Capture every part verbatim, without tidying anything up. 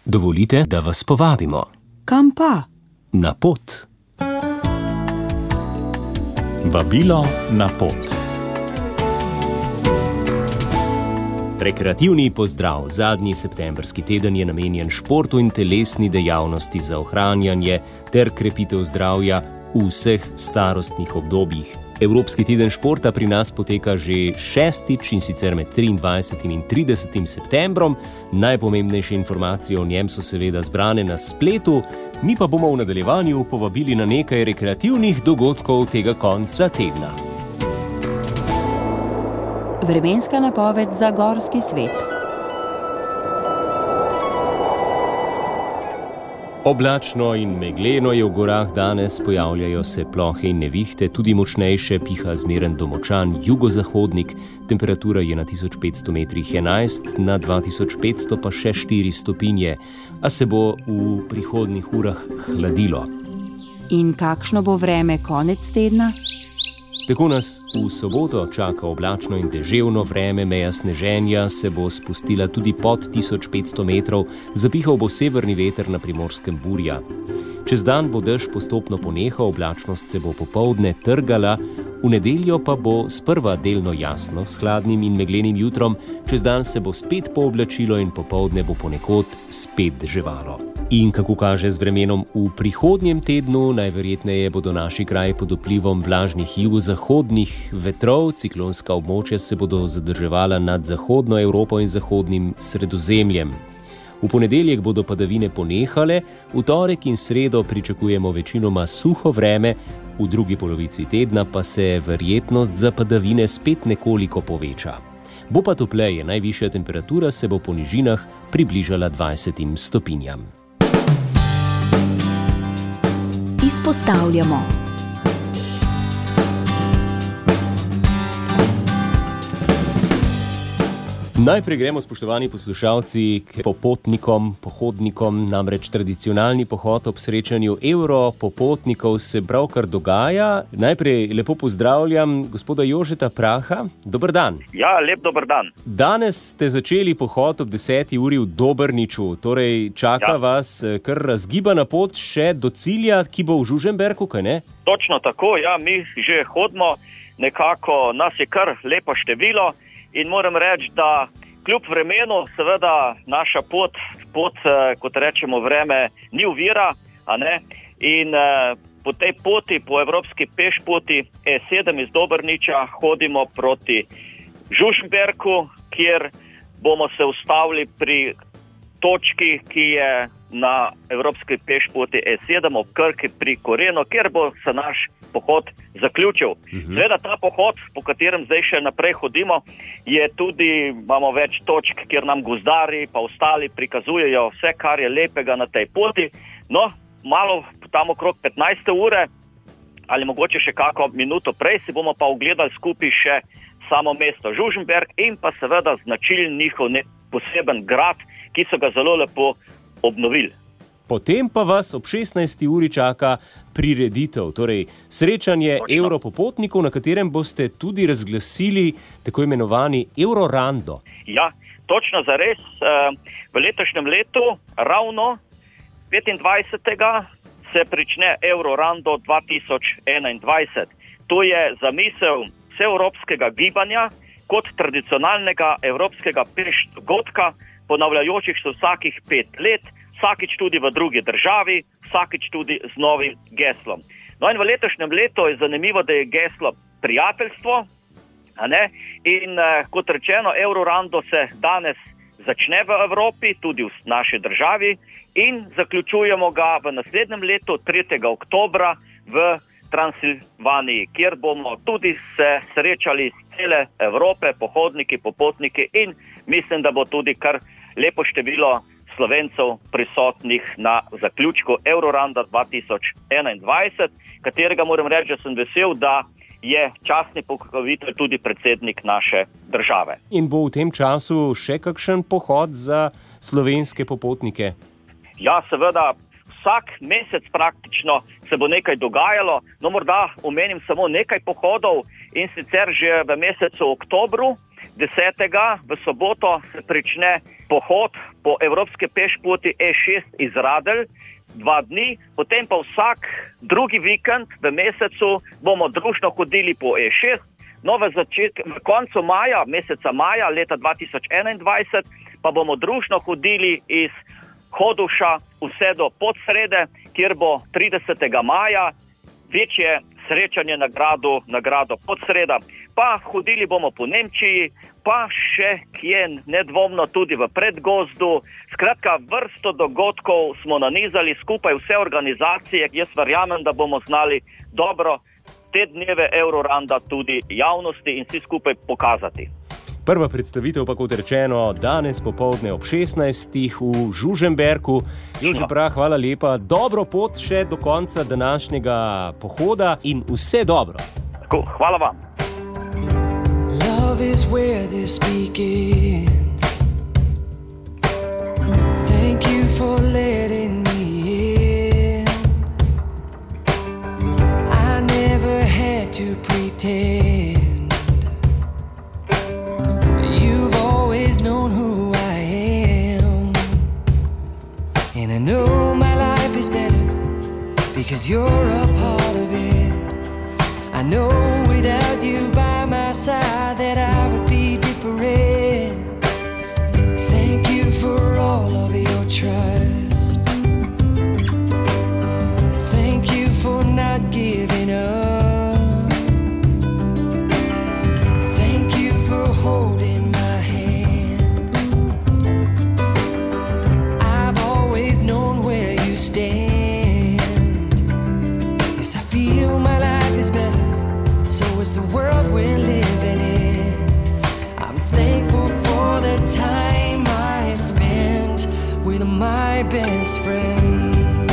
Dovolite, da vas povabimo. Kam pa? Na pot. Vabilo na pot. Rekreativni pozdrav. Zadnji septembrski teden je namenjen športu in telesni dejavnosti za ohranjanje ter krepitev zdravja v vseh starostnih obdobjih. Evropski teden športa pri nas poteka že šestič in sicer med triindvajsetim in tridesetim septembrom. Najpomembnejše informacije o njem so seveda zbrane na spletu, mi pa bomo v nadaljevanju povabili na nekaj rekreativnih dogodkov tega konca tedna. Vremenska napoved za gorski svet. Oblačno in megleno je v gorah danes, pojavljajo se plohe in nevihte, tudi močnejše piha zmeren domočan jugozahodnik, temperatura je na tisoč petsto metrih enajst, na dva tisoč petsto pa še štiri stopinje, a se bo v prihodnjih urah hladilo. In kakšno bo vreme konec tedna? Tako nas v soboto čaka oblačno in deževno vreme, meja sneženja se bo spustila tudi pod tisoč petsto metrov, zapihal bo severni veter, na Primorskem burja. Čez dan bo dež postopno ponehal, oblačnost se bo popoldne trgala, v nedeljo pa bo sprva delno jasno, s hladnim in meglenim jutrom, čez dan se bo spet pooblačilo in popoldne bo ponekod spet deževalo. In kako kaže z vremenom v prihodnjem tednu, najverjetneje bodo naši kraji pod vplivom vlažnih jugozahodnih vetrov, ciklonska območja se bodo zadrževala nad zahodno Evropo in zahodnim Sredozemljem. V ponedeljek bodo padavine ponehale, v torek in sredo pričakujemo večinoma suho vreme, v drugi polovici tedna pa se verjetnost za padavine spet nekoliko poveča. Bo pa topleje, najvišja temperatura se bo po nižinah približala dvajsetim stopinjam. Izpostavljamo. Najprej gremo, spoštovani poslušalci, k popotnikom, pohodnikom, namreč tradicionalni pohod ob srečanju Evropopotnikov se pravkar dogaja. Najprej lepo pozdravljam gospoda Jožeta Praha. Dober dan. Ja, lep dober dan. Danes ste začeli pohod ob deseti uri v Dobrniču, torej čaka ja. vas kar razgibana pot še do cilja, ki bo v Žužemberku, kaj ne? Točno tako, ja, mi že hodimo, nekako nas je kar lepo število. In moram reči, da kljub vremenu, seveda naša pot, pot kot rečemo, vreme ni ovira, a ne? In eh, po tej poti, po evropski pešpoti E sedem iz Dobrniča hodimo proti Žužemberku, kjer bomo se ustavili pri točki, ki je na evropski pešpoti E sedem ob Krki pri Korenu, kjer bo se naš pohod zaključil. Uh-huh. Seveda ta pohod, po katerem zdaj še naprej hodimo, je tudi, imamo več točk, kjer nam gozdari pa ostali prikazujejo vse, kar je lepega na tej poti. No, malo tam okrog petnajste ure ali mogoče še kako minuto prej si bomo pa ogledali skupaj še samo mesto Žužemberk in pa seveda značilen njihov poseben grad, ki so ga zelo lepo obnovili. Potem pa vas ob šestnajsti uri čaka prireditev, torej srečanje Točno. Evropopotnikov, na katerem boste tudi razglasili tako imenovani Eurorando. Ja, točno zares. V letošnjem letu, ravno petindvajsetega se prične Eurorando dva tisoč enaindvajset. To je zamisel vseevropskega gibanja kot tradicionalnega evropskega peš dogodka, ponavljajočih se vsakih pet let, vsakič tudi v drugi državi, vsakič tudi z novim geslom. No in v letošnjem letu je zanimivo, da je geslo prijateljstvo, a ne? In eh, kot rečeno, Eurorando se danes začne v Evropi, tudi v naši državi in zaključujemo ga v naslednjem letu, tretjega oktobra v Transilvaniji, kjer bomo tudi se srečali z cele Evrope, pohodniki, popotniki in mislim, da bo tudi kar lepo število Slovencev prisotnih na zaključku Euroranda dva tisoč enaindvajset, katerega moram reči, da sem vesel, da je častni pokrovitelj tudi predsednik naše države. In bo v tem času še kakšen pohod za slovenske popotnike? Ja, seveda, vsak mesec praktično se bo nekaj dogajalo, no morda omenim samo nekaj pohodov in sicer že v mesecu oktobru desetega v soboto se prične pohod po evropske pešpoti E šest iz Radelj, dva dni, potem pa vsak drugi vikend v mesecu bomo družno hodili po E šest, no v, začet, v koncu maja, meseca maja leta dva tisoč enaindvajset pa bomo družno hodili iz Hodoša vse do Podsrede, kjer bo tridesetega maja večje srečanje na gradu, na gradu Podsreda. Pa hodili bomo po Nemčiji, pa še kje nedvomno tudi v Predgozdu. Skratka, vrsto dogodkov smo nanizali skupaj vse organizacije. Jaz verjamem, da bomo znali dobro te dneve Euroranda tudi javnosti in vsi skupaj pokazati. Prva predstavitev pa, kot rečeno, danes popoldne ob šestnajstih v Žužemberku. Jože Prah, hvala lepa, dobro pot še do konca današnjega pohoda in vse dobro. Tako, hvala vam. Love is where this begins. Thank you for letting me in. I never had to pretend. Known who I am, and I know my life is better because you're a part of it. I know without you by my side that I would be different. Thank you for all of your trust. Thank you for not giving up. Thank you for holding stand. Yes, I feel my life is better, so is the world we're living in. I'm thankful for the time I spent with my best friend.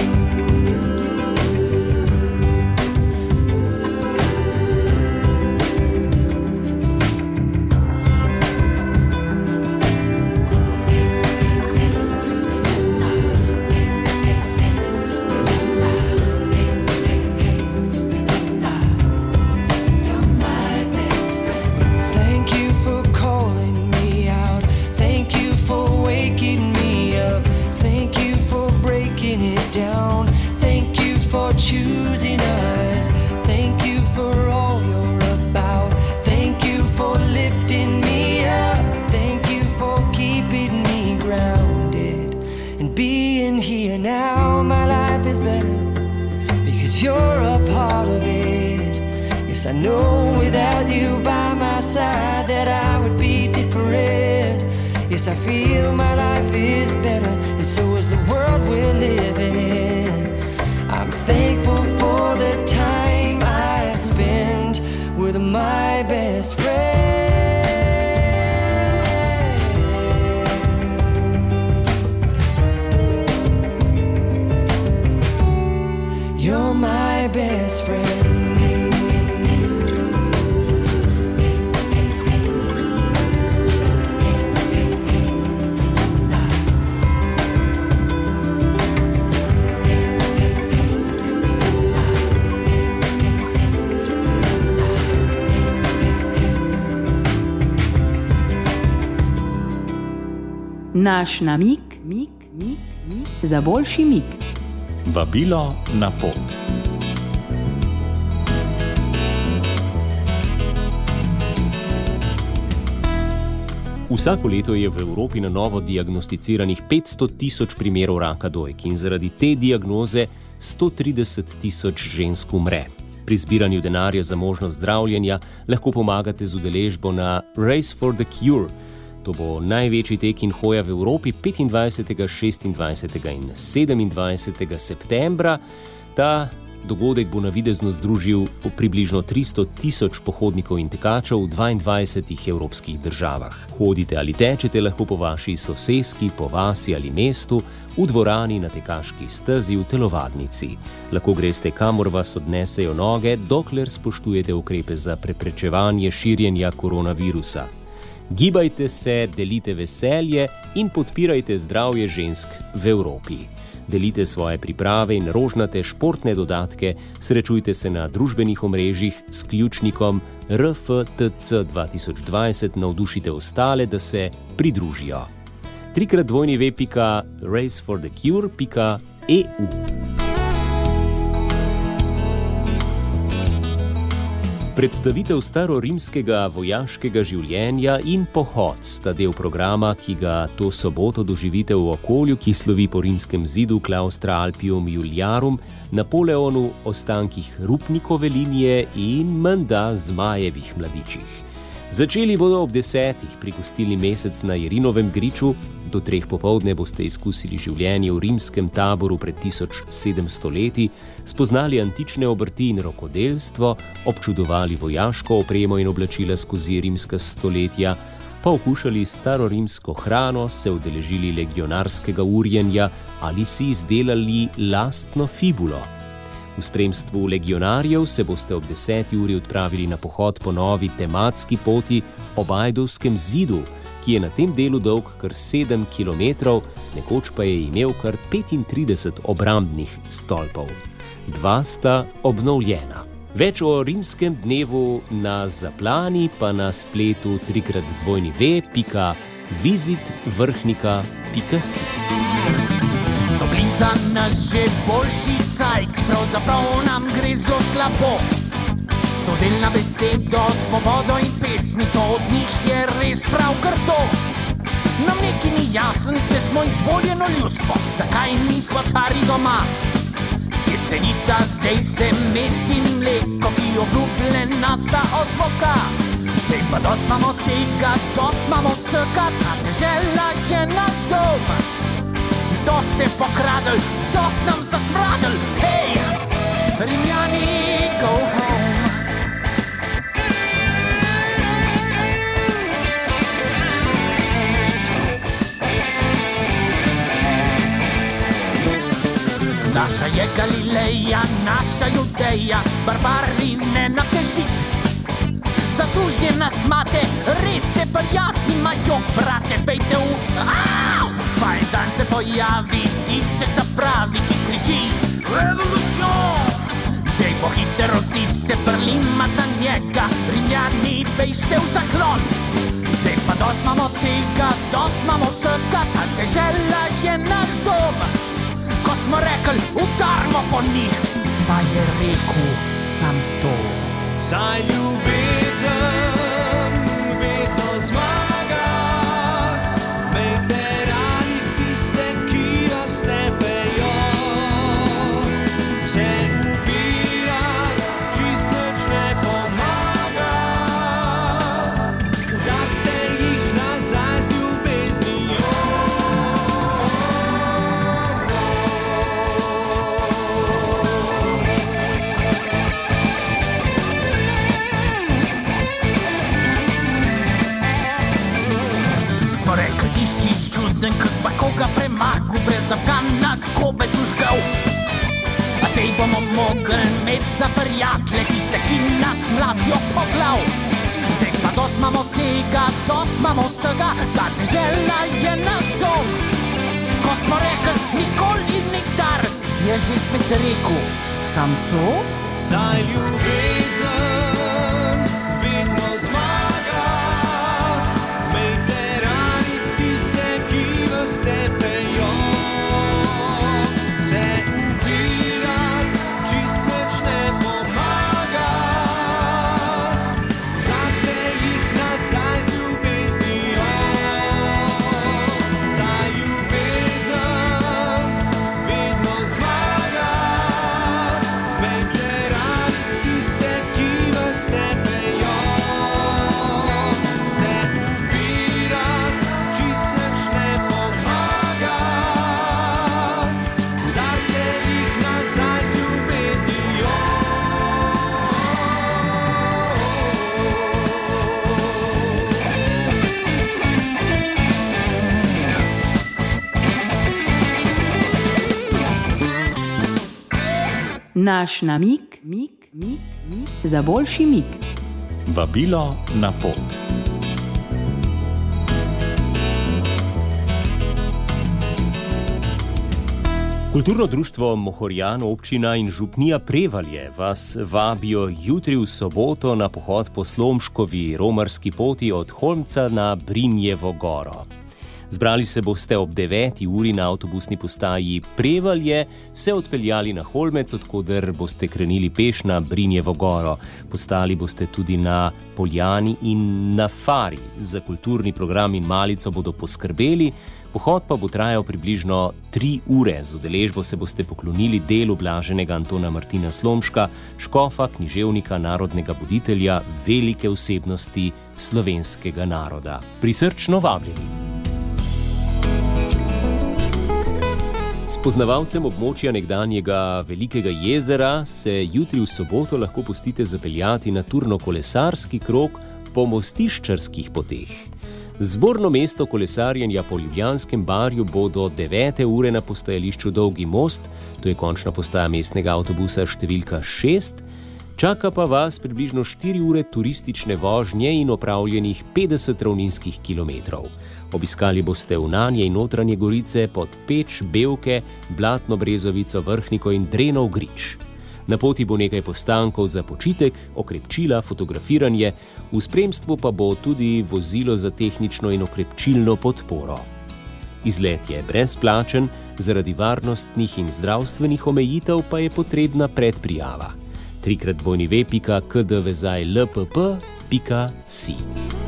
Choosing us, thank you for all you're about. Thank you for lifting me up. Thank you for keeping me grounded and being here now. My life is better because you're a part of it. Yes, I know without you by my side that I would be different. Yes, I feel my life is better, and so is the world we're living in. I'm thankful for the time I spent with my best friend. You're my best friend. Naš namig, mig, mig, mig, za boljši mig. Vabilo na pot. Vsako leto je v Evropi na novo diagnosticiranih petsto tisoč primerov raka dojk in zaradi te diagnoze sto trideset tisoč žensk umre. Pri zbiranju denarja za možnost zdravljenja lahko pomagate z udeležbo na Race for the Cure. To bo največji tek in hoja v Evropi petindvajsetega, šestindvajsetega in sedemindvajsetega septembra. Ta dogodek bo navidezno združil približno tristo tisoč pohodnikov in tekačev v dvaindvajsetih evropskih državah. Hodite ali tečete lahko po vaši soseski, po vasi ali mestu, v dvorani, na tekaški stezi, v telovadnici. Lahko greste, kamor vas odnesejo noge, dokler spoštujete ukrepe za preprečevanje širjenja koronavirusa. Gibajte se, delite veselje in podpirajte zdravje žensk v Evropi. Delite svoje priprave in rožnate športne dodatke, srečujte se na družbenih omrežjih s ključnikom R F T C dva tisoč dvajset navdušite ostale, da se pridružijo. trikrat dvojni ve pika race for the cure pika e u. Predstavitev starorimskega vojaškega življenja in pohod sta del programa, ki ga to soboto doživite v okolju, ki slovi po rimskem zidu Claustra Alpium Iuliarum, Napoleonu, ostankih Rupnikove linije in menda Zmajevih mladičih. Začeli bodo ob desetih pri gostilni Mesec na Jerinovem griču, do treh popoldne boste izkusili življenje v rimskem taboru pred tisoč sedemsto leti, spoznali antične obrti in rokodelstvo, občudovali vojaško opremo in oblačila skozi rimska stoletja, pa okušali starorimsko hrano, se udeležili legionarskega urjenja ali si izdelali lastno fibulo. V spremstvu legionarjev se boste ob deseti uri odpravili na pohod po novi tematski poti ob Ajdovskem zidu, ki je na tem delu dolg kar sedem kilometrov, nekoč pa je imel kar petintrideset obrambnih stolpov. Dva sta obnovljena. Več o rimskem dnevu na Zaplani pa na spletu trikrat dvojni ve pika visit vrhnika pika si. So bliza nas že boljši cajt, pravzaprav nam gre zelo slabo. So vzeli na besedo svobodo in pesmi, to od njih je res prav kar to. Nam neki ni jasen, če smo izvoljeno ljudstvo, zakaj nismo cari doma? Kje cenita zdaj se med in mleko, ki obljubljena sta od Boga? Zdaj pa dost imamo tega, dost imamo vsega, ta dežela je naš dom. Dost ste pokradl, dost nam zasmradl, hej, Rimljani, go home. Naša je Galileja, naša Judeja, barbari ne natežit. Zaslužnje nas mate, res ste prijazni, majok, brate, pejte v... Au! Pa en dan se pojavi tiček ta pravi, ki kriči Revolucion! Dej bo hitro si se prlima na njega, Rimljani, bejšte v zaklon. Zdaj pa dost imamo tega, dost imamo vsega, ta dežela je naš dom. Ko smo rekli, udarmo po njih, pa je rekel sam to. Saj ljubezen vedno zmaga, veterani tiste, ki vas tepejo. Vse ubirat čist nič ne pomaga, udarite jih nazaj z ljubeznijo. Kak pa koga premagu, brez da ga na kobec užgal. A zdaj bomo mogli med za prijatelje tiste, ki nas mladijo po glav. Zdaj pa dost imamo tega, dost imamo vsega, ta dežela je naš dom. Ko smo rekli nikoli in nikdar, je že spet rekel sam to. Saj ljubezen vedno zmaga, stepejo, se ubirat čist nič ne pomaga, date jih nazaj z ljubeznijo. Saj ljubezen vedno zmaga, veterani tiste, ki vas stepejo, se ubirat čist nič ne pomaga. Naš namig, mig, mig, mig, za boljši mig. Vabilo na pot. V Kulturno društvo Mohorjan, občina in župnija Prevalje vas vabijo jutri v soboto na pohod po Slomškovi romarski poti od Holmca na Brinjevo goro. Zbrali se boste ob deveti uri na avtobusni postaji Prevalje, se odpeljali na Holmec, odkoder boste krenili peš na Brinjevo goro. Postali boste tudi na Poljani in na Fari. Za kulturni program in malico bodo poskrbeli. Pohod pa bo trajal približno tri ure. Z udeležbo se boste poklonili delu blaženega Antona Martina Slomška, škofa, književnika, narodnega buditelja, velike osebnosti slovenskega naroda. Prisrčno vabljeni. Spoznavalcem območja nekdanjega Velikega jezera se jutri v soboto lahko pustite zapeljati na turno-kolesarski krog po mostiščarskih poteh. Zborno mesto kolesarjenja po Ljubljanskem barju bo do devete ure na postajališču Dolgi most, to je končna postaja mestnega avtobusa številka šest, čaka pa vas približno štiri ure turistične vožnje in opravljenih petdeset ravninskih kilometrov. Obiskali boste Unanje in Notranje Gorice, Podpeč, Bevke, Blatno Brezovico, Vrhniko in Drenov Grič. Na poti bo nekaj postankov za počitek, okrepčila, fotografiranje, v spremstvu pa bo tudi vozilo za tehnično in okrepčilno podporo. Izlet je brezplačen, zaradi varnostnih in zdravstvenih omejitev pa je potrebna predprijava. trikrat dvojni ve pika k d vezaj l p p pika si.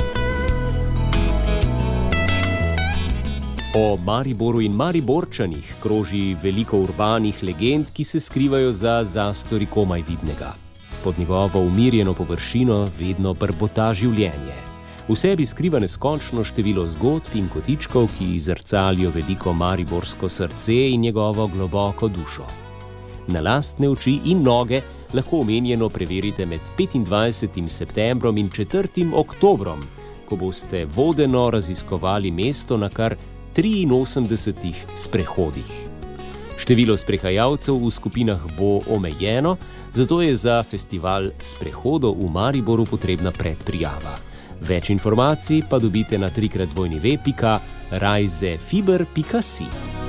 O Mariboru in Mariborčanih kroži veliko urbanih legend, ki se skrivajo za zastori komaj vidnega. Pod njegovo umirjeno površino vedno brbota življenje. V sebi skriva neskončno število zgodb in kotičkov, ki zrcalijo veliko mariborsko srce in njegovo globoko dušo. Na lastne oči in noge lahko omenjeno preverite med petindvajsetim septembrom in četrtim oktobrom, ko boste vodeno raziskovali mesto na kar triinosemdesetih sprehodih. Število sprehajalcev v skupinah bo omejeno, zato je za festival sprehodov v Mariboru potrebna predprijava. Več informacij pa dobite na trikrat dvojni ve pika rajzefiber pika si.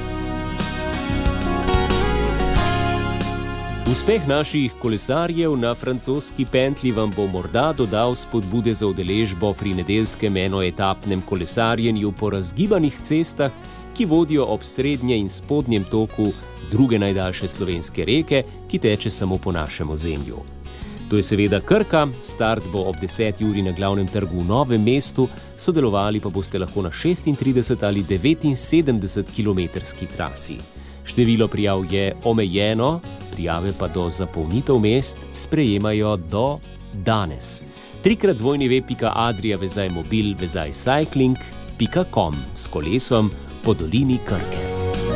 Uspeh naših kolesarjev na francoski pentlji vam bo morda dodal spodbude za udeležbo pri nedeljskem enoetapnem kolesarjenju po razgibanih cestah, ki vodijo ob srednje in spodnjem toku druge najdaljše slovenske reke, ki teče samo po našem ozemlju. To je seveda Krka, start bo ob deseti uri na glavnem trgu v Novem mestu, sodelovali pa boste lahko na šestintrideset ali devetinsedemdeset kilometrski trasi. Število prijav je omejeno, prijave pa do zapolnitev mest sprejemajo do danes. trikrat dvojni ve pika adria vezaj mobil vezaj cycling pika com s kolesom po dolini Krke.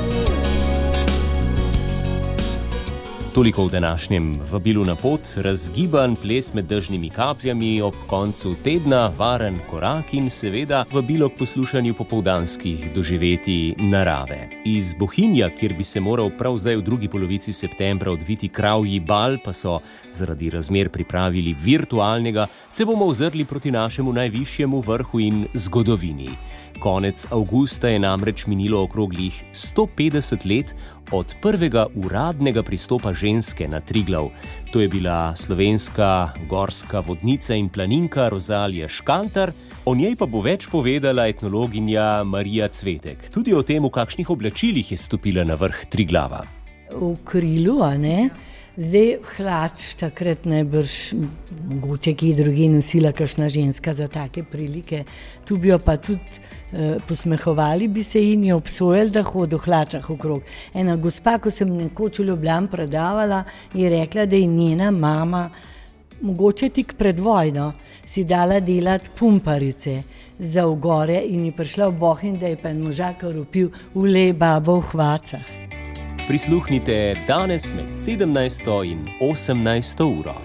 Toliko v današnjem vabilu na pot, razgiban ples med dežnimi kapljami ob koncu tedna, varen korak in seveda vabilo k poslušanju popoldanskih doživetij narave. Iz Bohinja, kjer bi se moral prav zdaj v drugi polovici septembra odviti kravji bal, pa so zaradi razmer pripravili virtualnega, se bomo ozrli proti našemu najvišjemu vrhu in zgodovini. Konec avgusta je namreč minilo okroglih sto petdeset let od prvega uradnega pristopa ženske na Triglav. To je bila slovenska gorska vodnica in planinka Rozalija Škantar, o njej pa bo več povedala etnologinja Marija Cvetek. Tudi o tem, v kakšnih oblačilih je stopila na vrh Triglava. V krilu, a ne? Zdaj hlač takrat najbrž mogoče kje druge nosila kakšna ženska za take prilike. Tu bi jo pa tudi eh, posmehovali bi se in jo obsojali, da hodi v hlačah okrog. Ena gospa, ko sem nekoč v Ljubljani predavala, je rekla, da je njena mama mogoče tik pred vojno si dala delati pumparice za v gore in je prišla v Bohinj, da je pa en možak ropil vlej babo v hvačah. Prisluhnite danes med sedemnajsto in osemnajsto uro.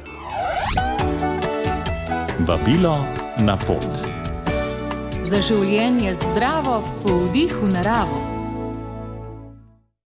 Vabilo na pot. Za življenje zdravo, po vdihu naravo.